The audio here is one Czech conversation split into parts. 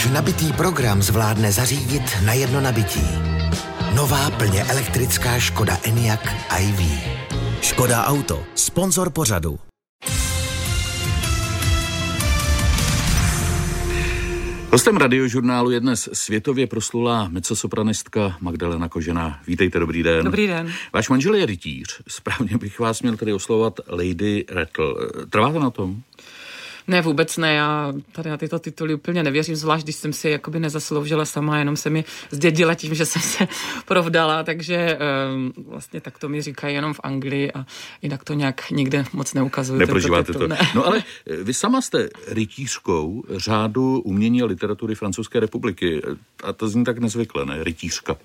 Váš nabitý program zvládne zařídit na jedno nabití. Nová plně elektrická Škoda Enyaq iV. Škoda Auto, sponzor pořadu. Hostem Radiožurnálu je dnes světově proslulá mezzosopranistka Magdalena Kožená. Vítejte, dobrý den. Dobrý den. Váš manžel je rytíř. Správně bych vás měl tedy oslovovat Lady Rattle. Trváte na tom? Ne, vůbec ne, já tady na tyto tituly úplně nevěřím, zvlášť když jsem si jakoby nezasloužila sama, jenom jsem je zdědila tím, že jsem se provdala, takže vlastně tak to mi říkají jenom v Anglii a jinak to nějak nikde moc neukazuju. Neprožíváte to? Ne. No ale vy sama jste rytířkou řádu umění a literatury Francouzské republiky a to zní tak nezvykle, ne? Rytířka.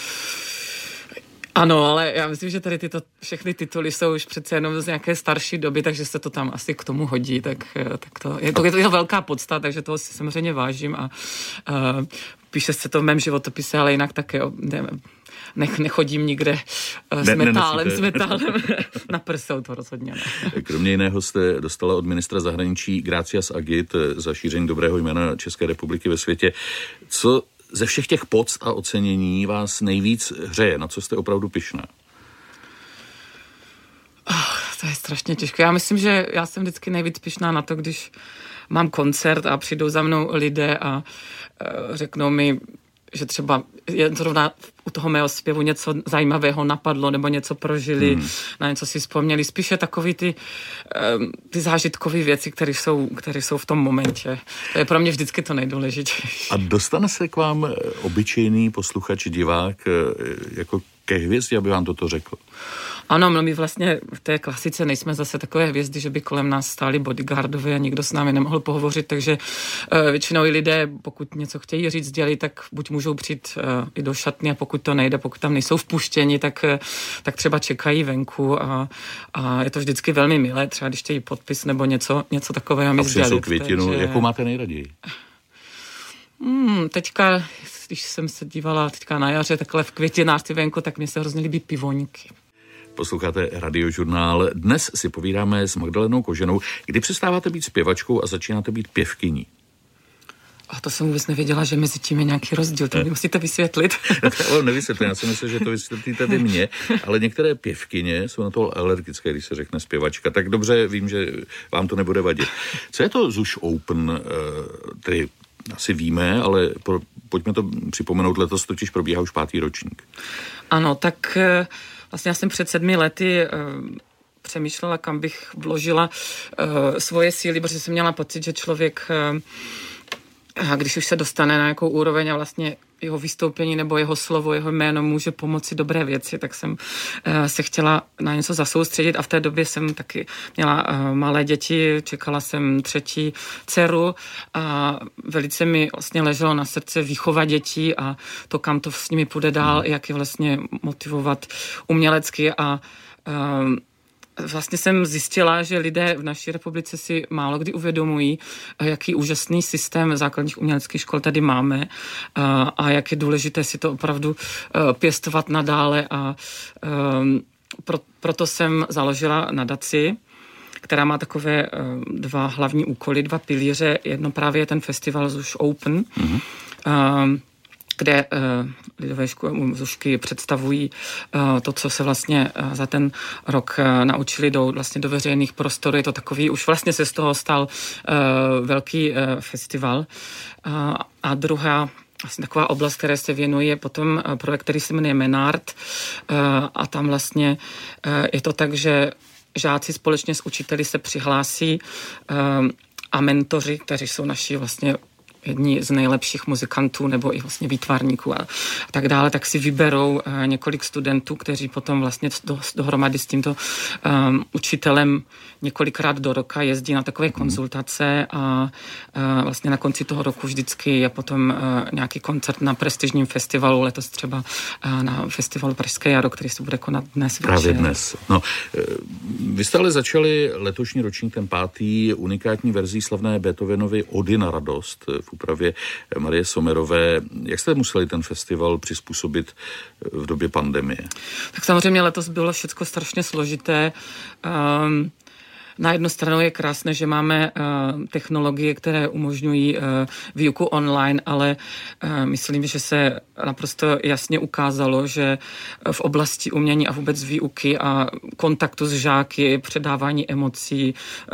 Ano, ale já myslím, že tady tyto všechny tituly jsou už přece jenom z nějaké starší doby, takže se to tam asi k tomu hodí, tak je to velká podsta, takže toho si samozřejmě vážím a píše se to v mém životopise, ale jinak také nechodím nikde s metálem na prsou, to rozhodně ne. Kromě jiného jste dostala od ministra zahraničí Gracias Agit za šíření dobrého jména České republiky ve světě. Co ze všech těch poct a ocenění vás nejvíc hřeje? Na co jste opravdu pyšná? To je strašně těžké. Já myslím, že já jsem vždycky nejvíc pyšná na to, když mám koncert a přijdou za mnou lidé a řeknou mi, že třeba jen zrovna u toho mého zpěvu něco zajímavého napadlo nebo něco prožili, na něco si vzpomněli. Spíše takový ty zážitkové věci, které jsou v tom momentě. To je pro mě vždycky to nejdůležitější. A dostane se k vám obyčejný posluchač, divák jako ke hvězdě, aby vám toto řekl? Ano, my vlastně v té klasice nejsme zase takové hvězdy, že by kolem nás stáli bodyguardové a nikdo s námi nemohl pohovořit, takže většinou i lidé, pokud něco chtějí říct, sdělit, tak buď můžou přijít i do šatny a pokud to nejde, pokud tam nejsou vpuštěni, tak třeba čekají venku a je to vždycky velmi milé, třeba když chtějí podpis nebo něco takového mi sdělit. A přinesou květinu, takže... jakou máte nejraději? Teďka, když jsem se dívala teďka na jaře takhle v květinářství venku, tak mi se hrozně líbí pivoňky. Posloucháte Radiožurnál. Dnes si povídáme s Magdalenou Koženou. Kdy přestáváte být zpěvačkou a začínáte být pěvkyní? A to jsem vůbec nevěděla, že mezi tím je nějaký rozdíl. To mi musíte vysvětlit. Ale nevysvětlím, já si myslím, že to vysvětlíte vy mě, ale některé pěvkyně jsou na to alergické, když se řekne zpěvačka. Tak dobře, vím, že vám to nebude vadit. Co je to ZUŠ Open? Tedy asi víme, ale pojďme to připomenout, letos totiž probíhá už 5. ročník. Ano, tak vlastně já jsem před 7 lety přemýšlela, kam bych vložila svoje síly, protože jsem měla pocit, že člověk, když už se dostane na nějakou úroveň a vlastně jeho vystoupení nebo jeho slovo, jeho jméno může pomoci dobré věci, tak jsem se chtěla na něco zasoustředit a v té době jsem taky měla malé děti, čekala jsem 3. dceru a velice mi vlastně leželo na srdce výchova dětí a to, kam to s nimi půjde dál, jak je vlastně motivovat umělecky a vlastně jsem zjistila, že lidé v naší republice si málo kdy uvědomují, jaký úžasný systém základních uměleckých škol tady máme a jak je důležité si to opravdu pěstovat nadále a proto jsem založila nadaci, která má takové 2 hlavní úkoly, 2 pilíře. Jedno právě je ten festival ZUŠ Open, kde lidové zušky představují to, co se vlastně za ten rok naučili, jdou vlastně do veřejných prostorů. Je to takový, už vlastně se z toho stal velký festival. A druhá vlastně taková oblast, které se věnuje, je potom projekt, který se jmenuje Menard. A tam vlastně je to tak, že žáci společně s učiteli se přihlásí a mentoři, kteří jsou naši vlastně jedni z nejlepších muzikantů nebo i vlastně výtvarníků a tak dále, tak si vyberou několik studentů, kteří potom vlastně dohromady s tímto učitelem několikrát do roka jezdí na takové konzultace a vlastně na konci toho roku vždycky je potom nějaký koncert na prestižním festivalu, letos třeba na festivalu Pražské jaro, který se bude konat dnes večer. Právě dnes. No, vy jste ale začali letošní ročník, ten 5. unikátní verzí slavné Beethovenovy Ody na radost v úpravě Marie Sommerové. Jak jste museli ten festival přizpůsobit v době pandemie? Tak samozřejmě letos bylo všechno strašně složité. Na jednu stranu je krásné, že máme technologie, které umožňují výuku online, ale myslím, že se naprosto jasně ukázalo, že v oblasti umění a vůbec výuky a kontaktu s žáky, předávání emocí,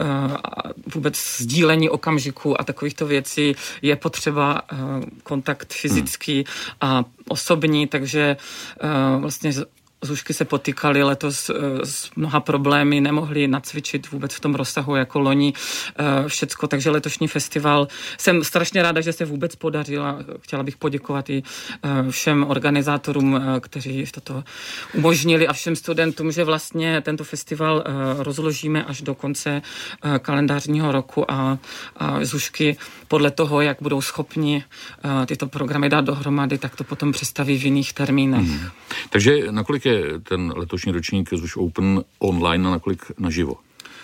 vůbec sdílení okamžiku a takovýchto věcí je potřeba kontakt fyzický a osobní, takže vlastně Zušky se potýkaly letos s mnoha problémy, nemohli nacvičit vůbec v tom rozsahu jako loni všecko, takže letošní festival jsem strašně ráda, že se vůbec podařil a chtěla bych poděkovat i všem organizátorům, kteří toto umožnili a všem studentům, že vlastně tento festival rozložíme až do konce kalendářního roku a Zušky podle toho, jak budou schopni tyto programy dát dohromady, tak to potom představí v jiných termínech. Takže nakolik je ten letošní ročník Zuš Open online a nakolik naživo?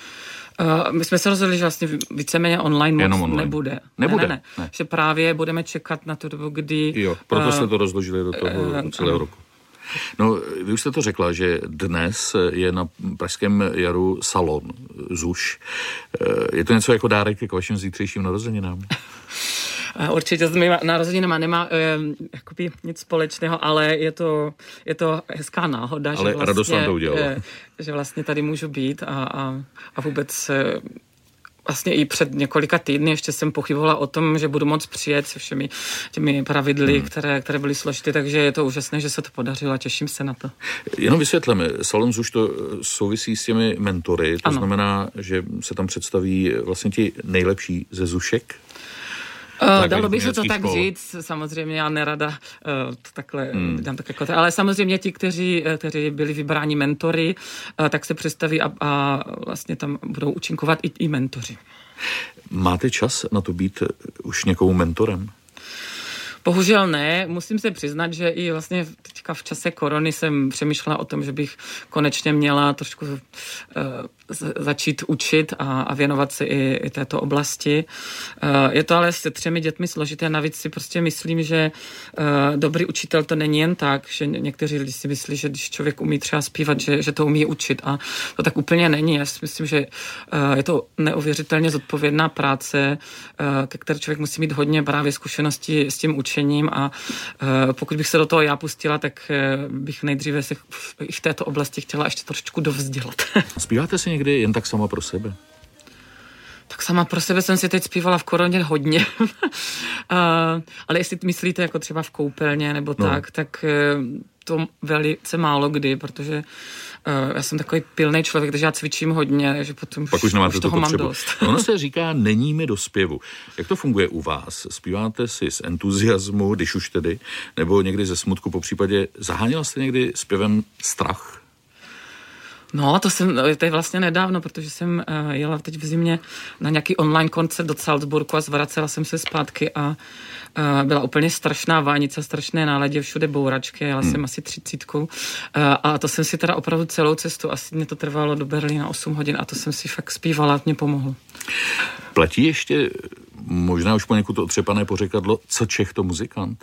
My jsme se rozhodli, že vlastně víceméně online moc nebude. Ne. Že právě budeme čekat na tu dobu, kdy... Jo, proto jste to rozložili do toho celého roku. No, vy už jste to řekla, že dnes je na Pražském jaru salon Zuš. Je to něco jako dárek k vašim zítřejším narozeninám? Určitě s mými narozeninama nemá jakoby nic společného, ale je to hezká náhoda, ale že vlastně, radost vám to udělalo. Že vlastně tady můžu být a vůbec vlastně i před několika týdny ještě jsem pochybovala o tom, že budu moc přijet se všemi těmi pravidly, které byly složité, takže je to úžasné, že se to podařilo a těším se na to. Jenom vysvětleme, salon Zuš to souvisí s těmi mentory, to znamená, že se tam představí vlastně ti nejlepší ze Zušek. Dalo by se to tak říct, samozřejmě já nerada to takhle dám tak jako, ale samozřejmě ti, kteří byli vybráni mentory, tak se představí a vlastně tam budou účinkovat i mentoři. Máte čas na to být už někomu mentorem? Bohužel ne, musím se přiznat, že i vlastně teďka v čase korony jsem přemýšlela o tom, že bych konečně měla trošku začít učit a věnovat se i této oblasti. Je to ale se 3 dětmi složité, navíc si prostě myslím, že dobrý učitel to není jen tak, že někteří lidi si myslí, že když člověk umí třeba zpívat, že to umí učit a to tak úplně není. Já si myslím, že je to neuvěřitelně zodpovědná práce, ke které člověk musí mít hodně právě zkušeností s tím učením a pokud bych se do toho já pustila, tak bych nejdříve se v této oblasti chtěla ještě trošičku dovzdělat. Zpíváte si někdy jen tak sama pro sebe? Tak sama pro sebe jsem si teď zpívala v koroně hodně. Ale jestli myslíte jako třeba v koupelně nebo tak to velice málo kdy, protože já jsem takový pilnej člověk, takže já cvičím hodně, že potom pak už nemáte toho mám potřebu. dost. Ono se říká, není mi do zpěvu. Jak to funguje u vás? Zpíváte si z entuziasmu, když už tedy, nebo někdy ze smutku, popřípadě zaháněla jste někdy zpěvem strach? No, to je vlastně nedávno, protože jsem jela teď v zimě na nějaký online koncert do Salzburgu a zvracela jsem se zpátky a byla úplně strašná vánice, strašné náladě, všude bouračky, jela jsem asi 30. A to jsem si teda opravdu celou cestu, asi mě to trvalo do Berlína 8 hodin a to jsem si fakt zpívala, mě pomohlo. Platí ještě možná už poněkud otřepané pořekadlo, co Čech to muzikant?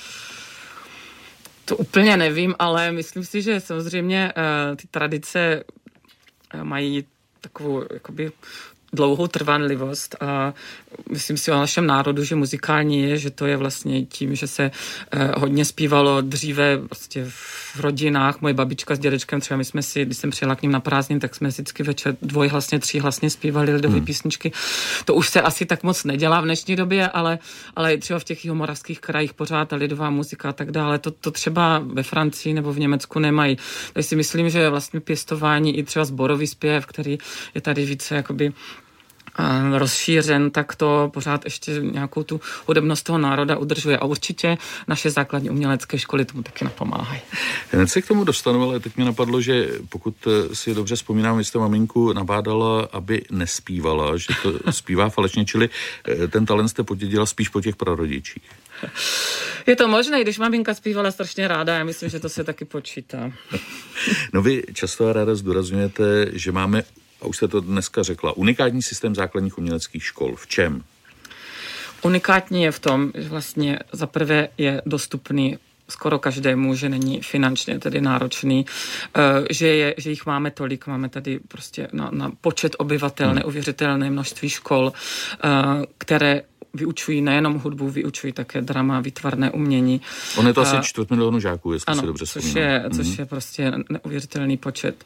To úplně nevím, ale myslím si, že samozřejmě ty tradice mají takovou jakoby dlouhou trvanlivost a myslím si o našem národu, že muzikální je, že to je vlastně tím, že se hodně zpívalo dříve vlastně v rodinách. Moje babička s dědečkem, třeba my jsme si, když jsem přijela k ním na prázdnin, tak jsme vždycky večer dvojhlasně, tříhlasně zpívali lidové písničky. To už se asi tak moc nedělá v dnešní době, ale třeba v těch jihomoravských krajích pořád ta lidová muzika a tak dále. To třeba ve Francii nebo v Německu nemají. Takže si myslím, že vlastně pěstování i třeba sborový zpěv, který je tady více jakoby rozšířen, tak to pořád ještě nějakou tu hudebnost toho národa udržuje. A určitě naše základní umělecké školy tomu taky napomáhají. Hned se k tomu dostanu, ale teď mě napadlo, že pokud si dobře vzpomínám, vy jste maminku nabádala, aby nespívala, že to zpívá falešně, čili ten talent jste podědila spíš po těch prarodičích. Je to možné, když maminka zpívala strašně ráda, já myslím, že to se taky počítá. No vy často a ráda zdůrazňujete, že máme, a už jste to dneska řekla, unikátní systém základních uměleckých škol. V čem? Unikátní je v tom, že vlastně zaprvé je dostupný skoro každému, že není finančně tedy náročný, že jich máme tolik, máme tady prostě na počet obyvatel neuvěřitelné množství škol, které vyučují nejenom hudbu, vyučují také drama, výtvarné umění. On je to asi 4 milionů žáků, jestli si dobře vzpomínám. Což je prostě neuvěřitelný počet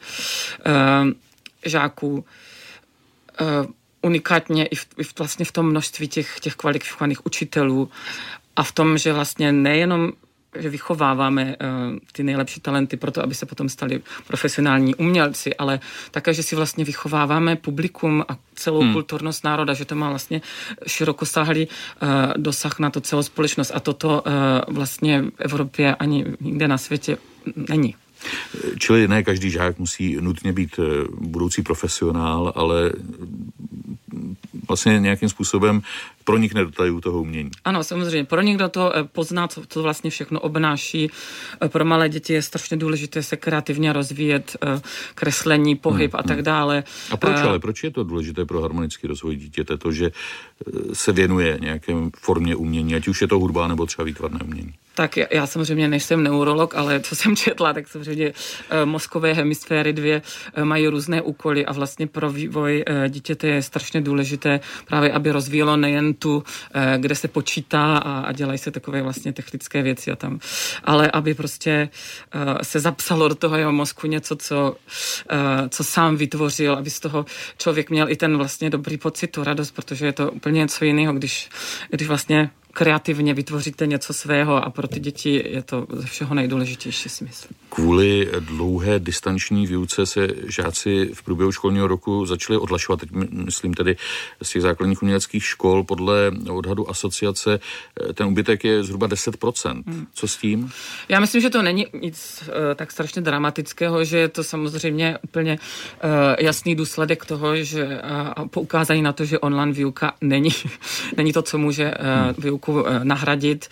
žáků. Unikátně i vlastně v tom množství těch kvalifikovaných učitelů a v tom, že vlastně nejenom že vychováváme ty nejlepší talenty pro to, aby se potom stali profesionální umělci, ale také, že si vlastně vychováváme publikum a celou kulturnost národa, že to má vlastně širokosáhlý dosah na to celou společnost a toto vlastně v Evropě ani nikde na světě není. Čili ne každý žák musí nutně být budoucí profesionál, ale vlastně nějakým způsobem pronikne do tajů toho umění. Ano, samozřejmě. Pro někdo to pozná, co to vlastně všechno obnáší. Pro malé děti je strašně důležité se kreativně rozvíjet, kreslení, pohyb a tak dále. A proč ale? Proč je to důležité pro harmonický rozvoj dítěte? To, že se věnuje nějaké formě umění, ať už je to hudba nebo třeba výtvarné umění. Tak já samozřejmě nejsem neurolog, ale co jsem četla, tak samozřejmě mozkové hemisféry 2 mají různé úkoly a vlastně pro vývoj dítěte je strašně důležité právě, aby rozvíjelo nejen tu, kde se počítá a dělají se takové vlastně technické věci a tam, ale aby prostě se zapsalo do toho jeho mozku něco, co sám vytvořil, aby z toho člověk měl i ten vlastně dobrý pocit, tu radost, protože je to úplně něco jiného, když vlastně kreativně vytvoříte něco svého a pro ty děti je to ze všeho nejdůležitější, si myslím. Kvůli dlouhé distanční výuce se žáci v průběhu školního roku začali odhlašovat, teď myslím tedy z těch základních uměleckých škol, podle odhadu asociace ten úbytek je zhruba 10%. Co s tím? Já myslím, že to není nic tak strašně dramatického, že je to samozřejmě úplně jasný důsledek toho, že poukázání na to, že online výuka není to, co může výuku nahradit.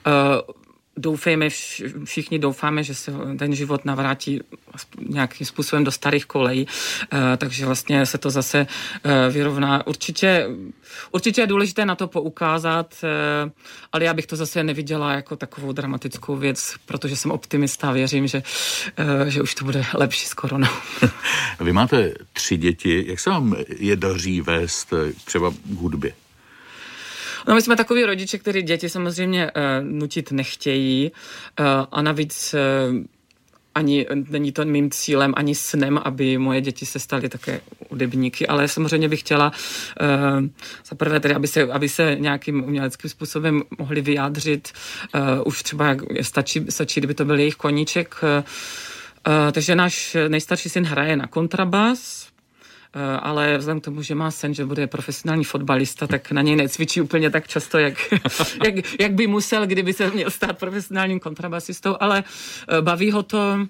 Všichni doufáme, že se ten život navrátí nějakým způsobem do starých kolejí, takže vlastně se to zase vyrovná. Určitě je důležité na to poukázat, ale já bych to zase neviděla jako takovou dramatickou věc, protože jsem optimista a věřím, že už to bude lepší s koronou. Vy máte 3 děti, jak se vám je daří vést třeba k hudbě? No, my jsme takový rodiče, kteří děti samozřejmě nutit nechtějí a navíc ani není to mým cílem, ani snem, aby moje děti se staly také hudebníky, ale samozřejmě bych chtěla zaprvé tedy, aby se nějakým uměleckým způsobem mohli vyjádřit. Už třeba stačí, kdyby to byl jejich koníček. Takže náš nejstarší syn hraje na kontrabas, ale vzhledem k tomu, že má sen, že bude profesionální fotbalista, tak na něj necvičí úplně tak často, jak by musel, kdyby se měl stát profesionálním kontrabasistou, ale baví ho to.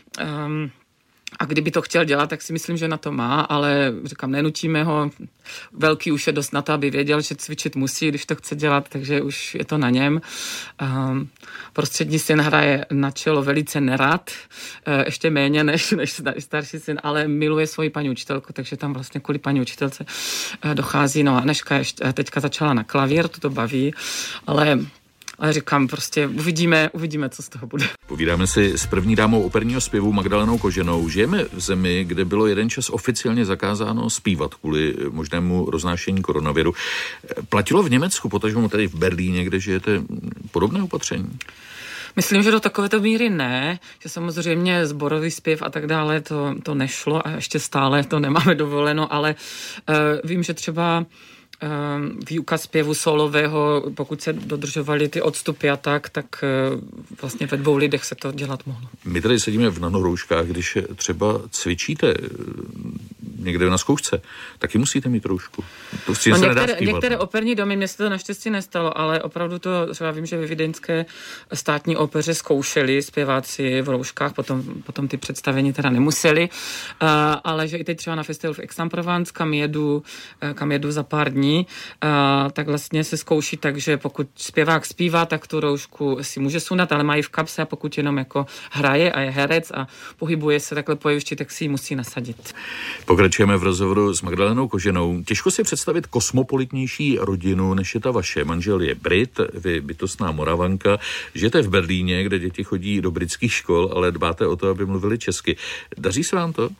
A kdyby to chtěl dělat, tak si myslím, že na to má, ale říkám, nenutíme ho. Velký už je dost na to, aby věděl, že cvičit musí, když to chce dělat, takže už je to na něm. Prostřední syn hraje na čelo velice nerad, ještě méně než starší syn, ale miluje svoji paní učitelku, takže tam vlastně kvůli paní učitelce dochází. No a Aneška teďka začala na klavír, to baví, ale říkám, prostě uvidíme, co z toho bude. Povídáme si s první dámou operního zpěvu Magdalenou Koženou. Žijeme v zemi, kde bylo jeden čas oficiálně zakázáno zpívat kvůli možnému roznášení koronaviru. Platilo v Německu, potažmo tady v Berlíně, kde žijete, podobné opatření? Myslím, že do takovéto míry ne, že samozřejmě sborový zpěv a tak dále to nešlo a ještě stále to nemáme dovoleno, ale vím, že třeba výuka zpěvu solového, pokud se dodržovaly ty odstupy a tak vlastně ve 2 lidech se to dělat mohlo. My tady sedíme v nanorouškách, když třeba cvičíte někde na zkoušce, taky musíte mít roušku. To si se nedá zpívat. Některé operní domy, mně se to naštěstí nestalo, ale opravdu to, třeba vím, že ve vídeňské státní opeře zkoušeli zpěváci v rouškách, potom ty představení teda nemuseli, ale že i teď třeba na festivalu v Aix-en-Provence, kam jedu za pár dní, tak vlastně se zkouší tak, že pokud zpěvák zpívá, tak tu roušku si může sundat, ale mají v kapse a pokud jenom jako hraje a je herec a pohybuje se takhle po jevišti, tak si ji musí nasadit. Pokračujeme v rozhovoru s Magdalenou Koženou. Těžko si představit kosmopolitnější rodinu, než je ta vaše. Manžel je Brit, vy bytostná Moravanka. Žijete v Berlíně, kde děti chodí do britských škol, ale dbáte o to, aby mluvili česky. Daří se vám to?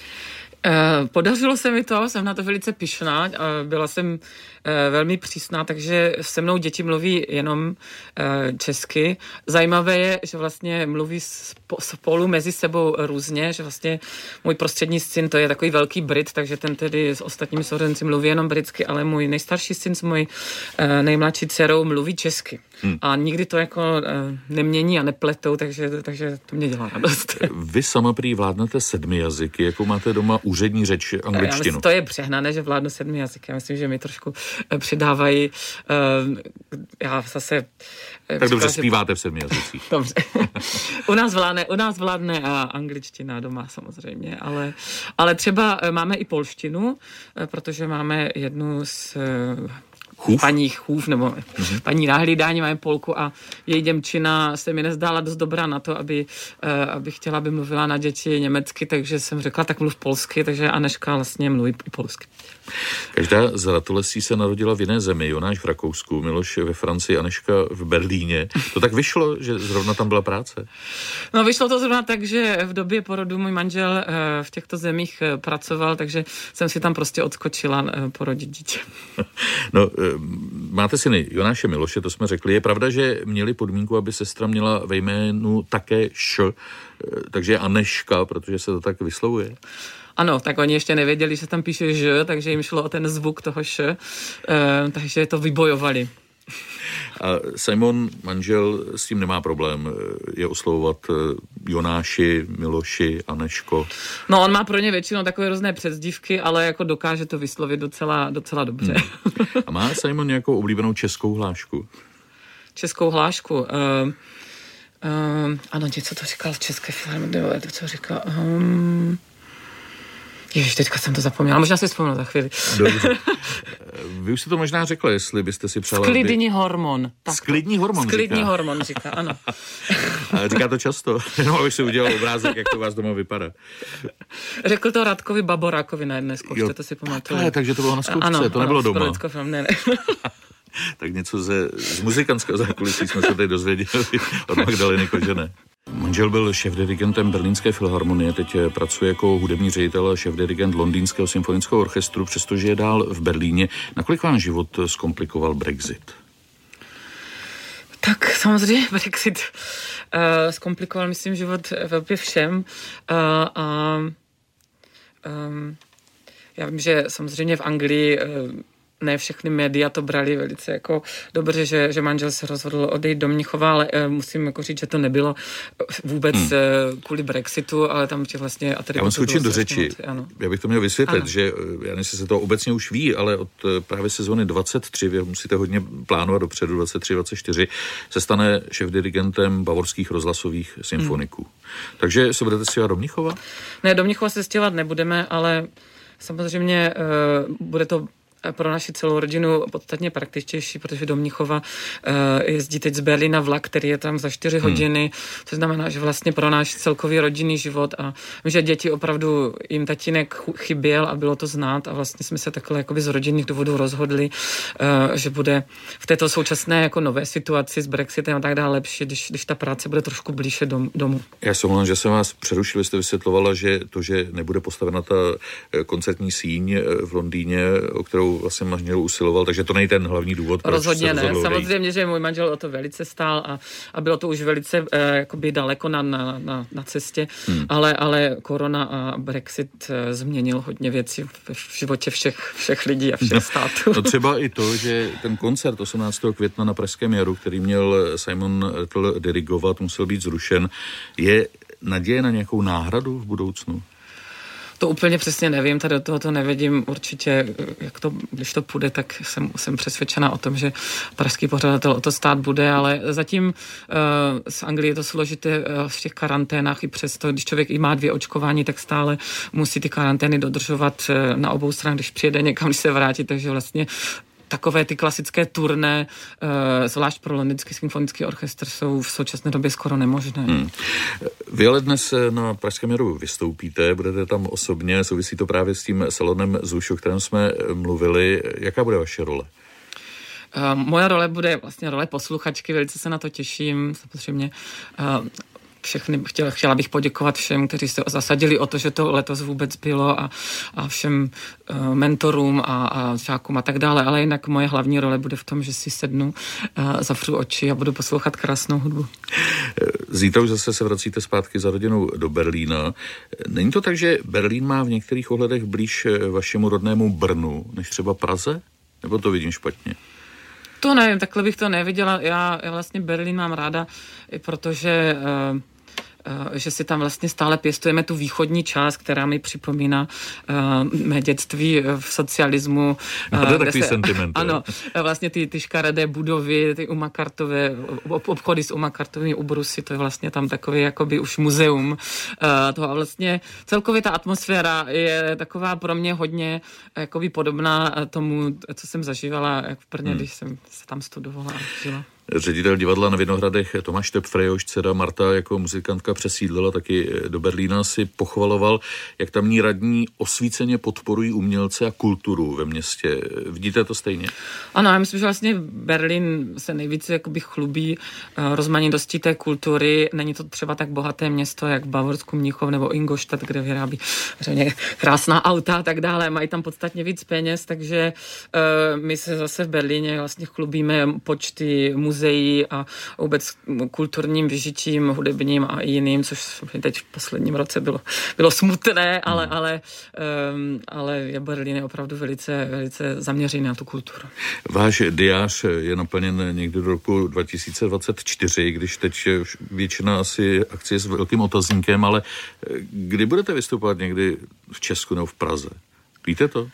Podařilo se mi to, jsem na to velice pyšná, byla jsem velmi přísná, takže se mnou děti mluví jenom česky. Zajímavé je, že vlastně mluví spolu mezi sebou různě, že vlastně můj prostřední syn, to je takový velký Brit, takže ten tedy s ostatními sourozenci mluví jenom britsky, ale můj nejstarší syn s mojí nejmladší dcerou mluví česky. A nikdy to jako nemění a nepletou, takže to mě dělá radost. Vy sama prý vládnete 7 jazyky, jakou máte doma úřední řeč angličtinu? Já myslím, to je přehnané, že vládnu 7 jazyky. Já myslím, že mi trošku přidávají. Já zase... Tak dobře, zpíváte v 7 jazycích. Dobře. U nás vládne angličtina doma samozřejmě, ale třeba máme i polštinu, protože máme jednu z... paní Chův, nebo paní Nahlídání, máme Polku a její němčina se mi nezdála dost dobrá na to, aby chtěla, aby mluvila na děti německy, takže jsem řekla, tak mluv polsky, takže Aneška vlastně mluví i polsky. Každá z ratolesí se narodila v jiné zemi, Jonáš v Rakousku, Miloš ve Francii, Aneška v Berlíně. To tak vyšlo, že zrovna tam byla práce? No vyšlo to zrovna tak, že v době porodu můj manžel v těchto zemích pracoval, takže jsem si tam prostě odskočila porodit dítě. No, máte syny Jonáše, Miloše, to jsme řekli. Je pravda, že měli podmínku, aby sestra měla ve jménu také š, takže Aneška, protože se to tak vyslovuje? Ano, tak oni ještě nevěděli, že tam píše ž, takže jim šlo o ten zvuk toho š, takže to vybojovali. A Simon, manžel, s tím nemá problém je oslovovat Jonáši, Miloši, Aneško. No, on má pro ně většinou takové různé přezdívky, ale jako dokáže to vyslovit docela dobře. A má Simon nějakou oblíbenou českou hlášku? Českou hlášku? Ano, něco to říkal v České filharmonii, co říkal... Ježiš, teďka jsem to zapomněla. Možná si vzpomněla za chvíli. Dobře. Vy už jste to možná řekla, jestli byste si přála... Sklidný hormon. Sklidný hormon Sklidný hormon říká, ano. A říká to často, jenom abych si udělal obrázek, jak to vás doma vypadá. Řekl to Radkovi Baborákovi na jedné zkoušce, to si pamatuju. Takže to bylo na zkoušce, ano, to nebylo doma. Ne. Tak něco z muzikantského zákulisí jsme se tady dozvěděli od Magdaleny Kožené. Manžel byl šéfdirigentem Berlínské filharmonie, teď pracuje jako hudební ředitel a šéfdirigent Londýnského symfonického orchestru, přestože je dál v Berlíně. Nakolik vám život zkomplikoval Brexit? Tak samozřejmě Brexit zkomplikoval, myslím, život velmi všem. Já vím, že samozřejmě v Anglii ne všechny média to brali velice jako dobře, že manžel se rozhodl odejít do Mnichova, ale musím jako říct, že to nebylo vůbec kvůli Brexitu, ale tam vlastně... Já vám skočím do řeči. Já bych to měl vysvětlit, že já nevím, jestli se to obecně už ví, ale od právě sezóny 23, vy musíte hodně plánovat dopředu, 23-24, se stane šéfdirigentem bavorských rozhlasových symfoniků. Takže se budete stěhovat do Mnichova? Ne, do Mnichova se stěhovat nebudeme, ale samozřejmě bude to pro naši celou rodinu podstatně praktičtější, protože do Mnichova jezdí teď z Berlína vlak, který je tam za 4 hodiny, což znamená, že vlastně pro náš celkový rodinný život a že děti opravdu jim tatínek chyběl a bylo to znát a vlastně jsme se takhle jakoby z rodinných důvodů rozhodli, že bude v této současné jako nové situaci s Brexitem a tak dále lepší, když ta práce bude trošku blíže domů. Já se omlouvám, že jsem vás přerušil, jste vysvětlovala, že to, že nebude postavena ta koncertní síň v Londýně, o kterou vlastně manžel usiloval, takže to není ten hlavní důvod, proč rozhodně se rozhodl. Samozřejmě, že můj manžel o to velice stál a bylo to už velice jakoby daleko na cestě, ale korona a Brexit změnil hodně věcí v životě všech lidí a všech států. No třeba i to, že ten koncert 18. května na Pražském jaru, který měl Simon Rattle dirigovat, musel být zrušen. Je naděje na nějakou náhradu v budoucnu? To úplně přesně nevím, tady do toho to nevidím. Určitě, když to půjde, tak jsem přesvědčena o tom, že pražský pořadatel o to stát bude, ale zatím z Anglie je to složité v těch karanténách i přesto, když člověk i má 2 očkování, tak stále musí ty karantény dodržovat na obou stranách, když přijede někam, když se vrátí, takže vlastně takové ty klasické turné, zvlášť pro Londýnský symfonický orchestr, jsou v současné době skoro nemožné. Vy ale dnes na Pražském jadu vystoupíte, budete tam osobně, souvisí to právě s tím salonem ZUŠ, o kterém jsme mluvili. Jaká bude vaše role? Moje role bude vlastně role posluchačky, velice se na to těším, samozřejmě. Chtěla bych poděkovat všem, kteří se zasadili o to, že to letos vůbec bylo a všem mentorům a žákům a tak dále, ale jinak moje hlavní role bude v tom, že si sednu, zavřu oči a budu poslouchat krásnou hudbu. Zítra už zase se vracíte zpátky za rodinou do Berlína. Není to tak, že Berlín má v některých ohledech blíž vašemu rodnému Brnu, než třeba Praze? Nebo to vidím špatně? To nevím, takhle bych to neviděla. Já vlastně Berlín mám ráda, protože že si tam vlastně stále pěstujeme tu východní část, která mi připomíná mé dětství v socialismu. To je takový sentiment. Ano, vlastně ty škaredé budovy, ty obchody s umakartovými ubrusy, to je vlastně tam takový jakoby už muzeum toho a vlastně celkově ta atmosféra je taková pro mě hodně jakoby podobná tomu, co jsem zažívala jak v Brně, když jsem se tam studovala a žila. Ředitel divadla na Vinohradech Tomáš Štepfre, jehož dcera Marta jako muzikantka přesídlila taky do Berlína, si pochvaloval, jak tamní radní osvíceně podporují umělce a kulturu ve městě. Vidíte to stejně? Ano, já myslím, že vlastně Berlín se nejvíce jakoby chlubí rozmanitostí té kultury. Není to třeba tak bohaté město, jak Bavorsku, Mnichov nebo Ingolstadt, kde vyrábí krásná auta a tak dále. Mají tam podstatně víc peněz, takže my se zase v Berlíně vlastně chlubíme počty muzeí a vůbec kulturním vyžitím, hudebním a jiným, což teď v posledním roce bylo smutné, ale Berlín je opravdu velice, velice zaměřený na tu kulturu. Váš diář je naplněn někdy do roku 2024, když teď většina asi akcí je s velkým otazníkem, ale kdy budete vystupovat někdy v Česku nebo v Praze? Víte to?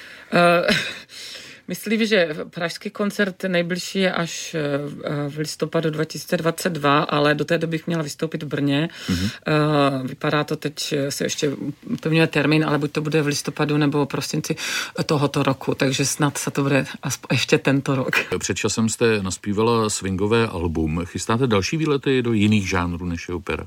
Myslím, že pražský koncert nejbližší je až v listopadu 2022, ale do té doby bych měla vystoupit v Brně. Vypadá to teď, se ještě pevňuje termín, ale buď to bude v listopadu nebo v prosinci tohoto roku, takže snad se to bude ještě tento rok. Před časem jste naspívala swingové album. Chystáte další výlety do jiných žánrů než je opera?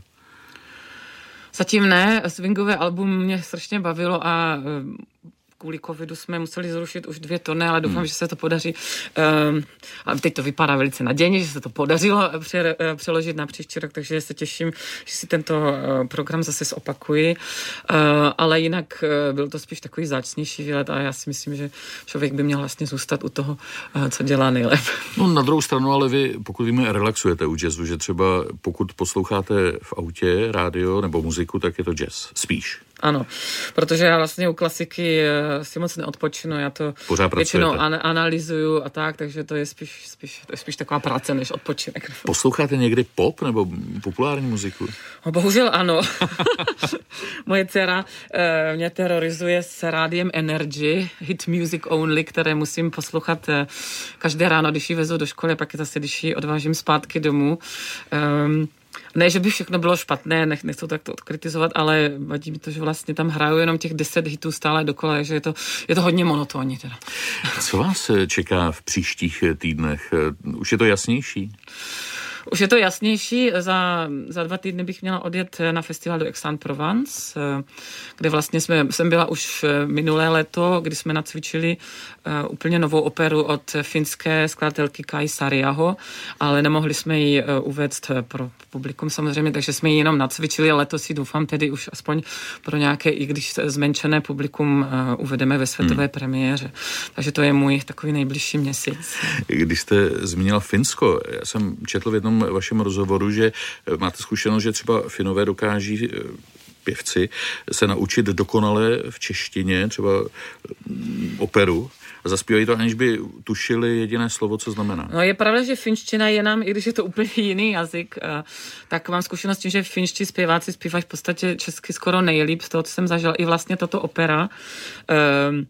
Zatím ne. Swingové album mě strašně bavilo a kvůli covidu jsme museli zrušit už 2 turné, ale doufám, že se to podaří. Ale teď to vypadá velice nadějně, že se to podařilo přeložit na příští rok, takže se těším, že si tento program zase zopakuji. Ale jinak byl to spíš takový vzácnější výlet a já si myslím, že člověk by měl vlastně zůstat u toho, co dělá nejlépe. No na druhou stranu, ale vy, pokud víme, relaxujete u jazzu, že třeba pokud posloucháte v autě rádio nebo muziku, tak je to jazz spíš. Ano, protože já vlastně u klasiky si moc neodpočinu, já to většinou analyzuju a tak, takže to je spíš taková práce než odpočinek. Posloucháte někdy pop nebo populární muziku? Bohužel ano. Moje dcera mě terorizuje s rádiem Energy, hit music only, které musím poslouchat každé ráno, když ji vezu do školy, pak zase, když ji odvážím zpátky domů. Ne, že by všechno bylo špatné, nechci to takto odkritizovat, ale vadí mi to, že vlastně tam hraju jenom těch 10 hitů stále dokola, že je to hodně monotónní teda. Co vás čeká v příštích týdnech? Už je to jasnější? Už je to jasnější. Za 2 týdny bych měla odjet na festival do Aix-en-Provence, kde vlastně jsem byla už minulé léto, kdy jsme nacvičili úplně novou operu od finské skladatelky Kai Sariaho, ale nemohli jsme ji uvést pro publikum samozřejmě, takže jsme ji jenom nacvičili a letos si doufám tedy už aspoň pro nějaké, i když zmenšené publikum uvedeme ve světové premiéře. Takže to je můj takový nejbližší měsíc. Když jste zmínila Finsko, já jsem četl v jednom vašem rozhovoru, že máte zkušenost, že třeba Finové dokáží pěvci se naučit dokonale v češtině, třeba operu, a zaspívají to, aniž by tušili jediné slovo, co znamená. No je pravda, že finština je nám, i když je to úplně jiný jazyk, tak mám zkušenost tím, že finští zpěváci zpívají v podstatě česky skoro nejlíp z toho, co jsem zažila. I vlastně tato opera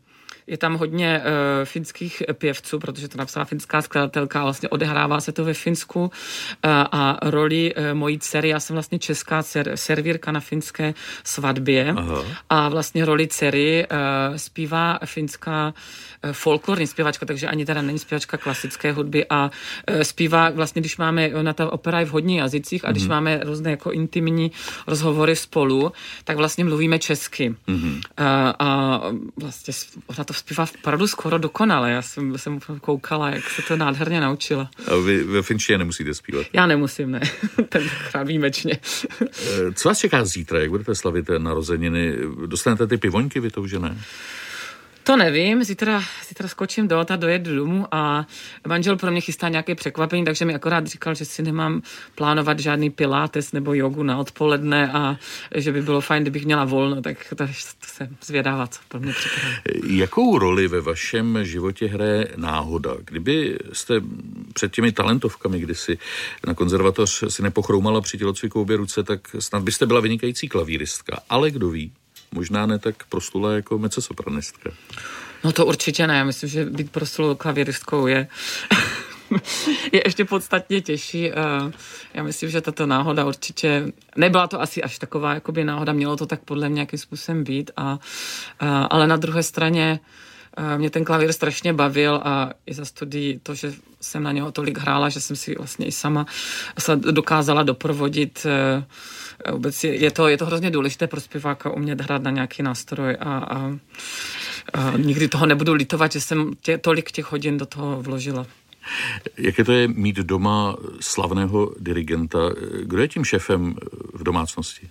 je tam hodně finských pěvců, protože to napsala finská skladatelka a vlastně odehrává se to ve Finsku a roli mojí dcery, já jsem vlastně česká servírka na finské svatbě. Aha. A vlastně roli dcery zpívá finská folklorní zpěvačka, takže ani teda není zpěvačka klasické hudby a zpívá vlastně, když máme, ona ta opera je v hodně jazycích a když máme různé jako intimní rozhovory spolu, tak vlastně mluvíme česky. A vlastně ona to zpívá opravdu skoro dokonale. Já jsem koukala, jak se to nádherně naučila. A vy ve finštině nemusíte zpívat? Já nemusím, ne. Tenkrát výjimečně. Co vás čeká zítra? Jak budete slavit narozeniny? Dostanete ty pivoňky vytoužené? To nevím, zítra skočím do auta, dojedu domů a manžel pro mě chystá nějaké překvapení, takže mi akorát říkal, že si nemám plánovat žádný pilates nebo jogu na odpoledne a že by bylo fajn, kdybych měla volno, tak jsem zvědavá, co pro mě připravuje. Jakou roli ve vašem životě hraje náhoda? Kdyby jste před těmi talentovkami kdysi na konzervatoř si nepochroumala při tělocviku obě ruce, tak snad byste byla vynikající klavíristka, ale kdo ví? Možná ne tak proslulá jako mezzosopranistka. No to určitě ne. Myslím, že být proslulou klavíristkou je ještě podstatně těžší. Já myslím, že tato náhoda určitě nebyla to asi až taková jakoby náhoda. Mělo to tak podle mě nějakým způsobem být. Ale na druhé straně mě ten klavír strašně bavil a i za studii to, že jsem na něho tolik hrála, že jsem si vlastně i sama dokázala doprovodit. Vůbec je to hrozně důležité pro zpěváka umět hrát na nějaký nástroj a nikdy toho nebudu litovat, že jsem tolik těch hodin do toho vložila. Jaké to je mít doma slavného dirigenta? Kdo je tím šéfem v domácnosti?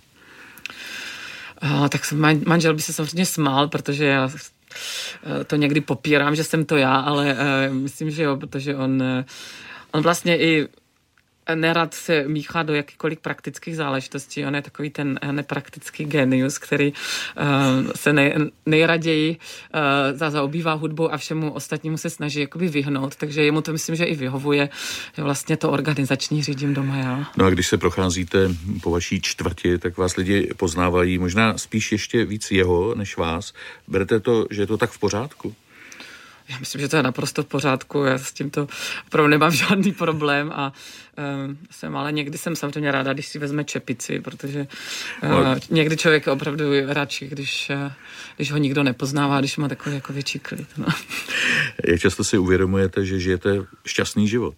Tak manžel by se samozřejmě smál, protože já to někdy popírám, že jsem to já, ale myslím, že jo, protože on vlastně i nerad se míchá do jakýkoliv praktických záležitostí. On je takový ten nepraktický genius, který se nejraději zaobývá hudbou a všemu ostatnímu se snaží jakoby vyhnout. Takže jemu to myslím, že i vyhovuje, že vlastně to organizační řídím doma já. No a když se procházíte po vaší čtvrti, tak vás lidi poznávají možná spíš ještě víc jeho než vás. Berete to, že je to tak v pořádku? Já myslím, že to je naprosto v pořádku, já s tímto opravdu nemám žádný problém a ale někdy jsem samozřejmě ráda, když si vezme čepici, protože někdy člověk je opravdu radši, když ho nikdo nepoznává, když má takový jako větší klid. No. Jak často si uvědomujete, že žijete šťastný život?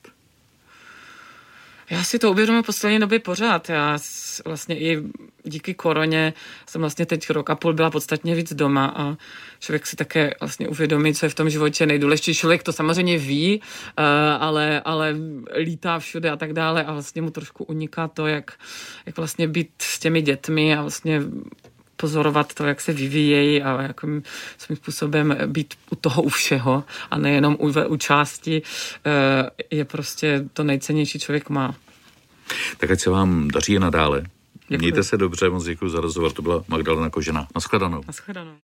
Já si to uvědomuji v poslední době pořád. Já vlastně i díky koroně jsem vlastně teď rok a půl byla podstatně víc doma a člověk si také vlastně uvědomí, co je v tom životě nejdůležitější. Člověk to samozřejmě ví, ale lítá všude a tak dále a vlastně mu trošku uniká to, jak vlastně být s těmi dětmi a vlastně pozorovat to, jak se vyvíjejí a jakým svým způsobem být u toho u všeho a nejenom u části je prostě to nejcennější člověk má. Tak ať se vám daří nadále. Děkuji. Mějte se dobře, moc děkuji za rozhovor. To byla Magdalena Kožená. Naschledanou. Naschledanou.